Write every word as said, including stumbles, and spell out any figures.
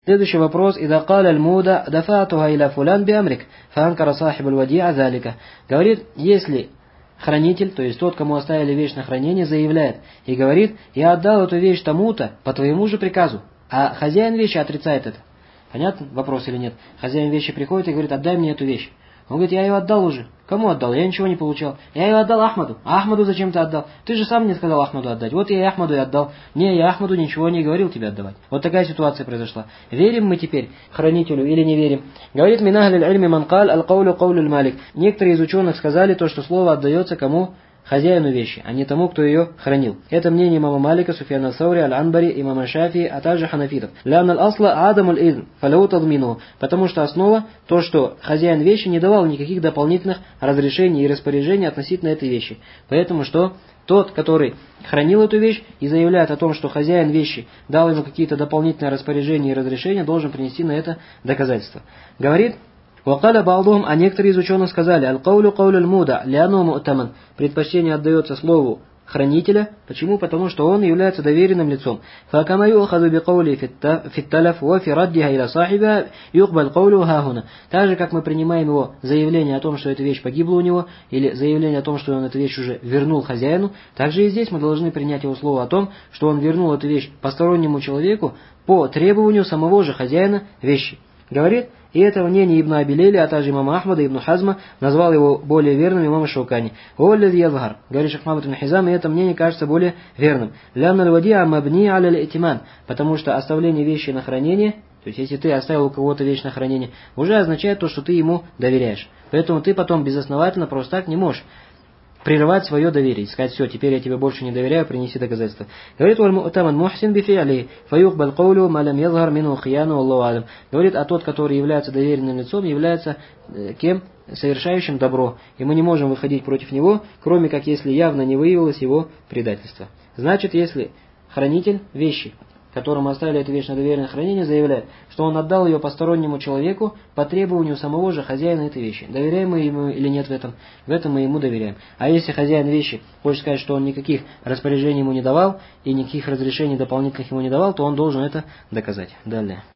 Следующий вопрос. «Ида каля аль-муда дафатуха иля фулян би амрик, фаанкара сахиб аль-вадиа залика». Говорит, если хранитель, то есть тот, кому оставили вещь на хранение, заявляет и говорит: «Я отдал эту вещь тому-то по твоему же приказу», а хозяин вещи отрицает это. Понятно вопрос или нет? Хозяин вещи приходит и говорит: «Отдай мне эту вещь». Он говорит: «Я ее отдал уже». Кому отдал? Я ничего не получал. Я ее отдал Ахмаду. А Ахмаду зачем ты отдал? Ты же сам мне сказал Ахмаду отдать. Вот я и Ахмаду и отдал. Не, я Ахмаду ничего не говорил тебе отдавать. Вот такая ситуация произошла. Верим мы теперь хранителю или не верим? Говорит: «Мин ахлил ильми ман каль аль-каулю каулюль малик». Некоторые из ученых сказали то, что слово отдается кому? Хозяину вещи, а не тому, кто ее хранил. Это мнение имама Малика, Суфьяна Саури, Аль-Анбари, имама Шафии, а также ханафитов. Лян аль-асла адамуль изн, фаляу тадмину. Потому что основа то, что хозяин вещи не давал никаких дополнительных разрешений и распоряжений относительно этой вещи. Поэтому что тот, который хранил эту вещь и заявляет о том, что хозяин вещи дал ему какие-то дополнительные распоряжения и разрешения, должен принести на это доказательство. Говорит: «Вакаля ба'духум», а некоторые из ученых сказали: «Аль-каулю каулюль муда, ляну му'таман». Предпочтение отдается слову хранителя. Почему? Потому что он является доверенным лицом. «Факама ю'хаду биqаули фитталяф ва фи раддиха иля сахиба юqбаль каулю хахуна». Так же, как мы принимаем его заявление о том, что эта вещь погибла у него, или заявление о том, что он эту вещь уже вернул хозяину, также и здесь мы должны принять его слово о том, что он вернул эту вещь постороннему человеку по требованию самого же хозяина вещи. Говорит, и это мнение Ибн Аби-Лейли, а также имама Ахмада, Ибн Хазма, назвал его более верным имама Шаукани. «Уоллази язгар», говорит Шейх Мухаммад ибн Хизам, и это мнение кажется более верным. «Лянна аль-вадиа мабни аля аль-итиман», потому что оставление вещи на хранение, то есть если ты оставил у кого-то вещь на хранение, уже означает то, что ты ему доверяешь. Поэтому ты потом безосновательно просто так не можешь прерывать свое доверие, сказать: «Все, теперь я тебе больше не доверяю, принеси доказательства». Говорит: «Валь-му'таман мухсин бифи'али, фаюкбаль каулю ма лам язгар минху хияну, аллаху алям». Говорит, а тот, который является доверенным лицом, является э, кем? Совершающим добро. И мы не можем выходить против него, кроме как если явно не выявилось его предательство. Значит, если хранитель вещи, которому оставили эту вещь на доверенное хранение, заявляет, что он отдал ее постороннему человеку по требованию самого же хозяина этой вещи. Доверяем мы ему или нет в этом? В этом мы ему доверяем. А если хозяин вещи хочет сказать, что он никаких распоряжений ему не давал и никаких разрешений дополнительных ему не давал, то он должен это доказать. Далее.